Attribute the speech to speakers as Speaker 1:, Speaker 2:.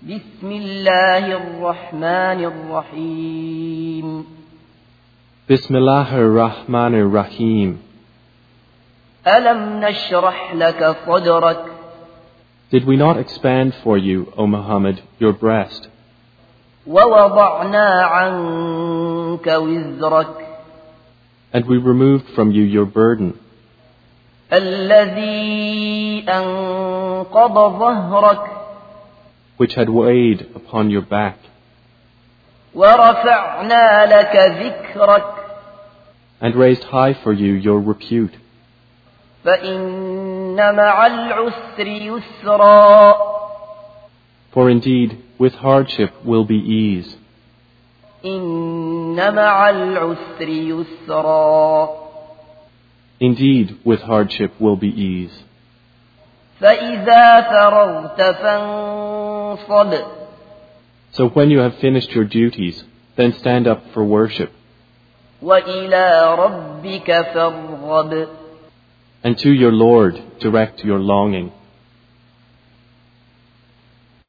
Speaker 1: بسم الله الرحمن الرحيم
Speaker 2: Bismillahir Rahmanir Rahim.
Speaker 1: ألم نشرح لك صدرك
Speaker 2: Did we not expand for you, O Muhammad, your breast,
Speaker 1: ووضعنا عنك وزرك
Speaker 2: and we removed from you your burden,
Speaker 1: الذي أنقض ظهرك
Speaker 2: which had weighed upon your back,
Speaker 1: ورفعنا لك ذكرك
Speaker 2: and raised high for you your repute?
Speaker 1: فإن مع العسر يسرا
Speaker 2: For indeed, with hardship will be ease.
Speaker 1: إن مع العسر يسرا
Speaker 2: Indeed, with hardship will be ease.
Speaker 1: فإذا فرغت فانصب
Speaker 2: So when you have finished your duties, then stand up for worship,
Speaker 1: وإلى ربك فارغب
Speaker 2: and to your Lord direct your longing.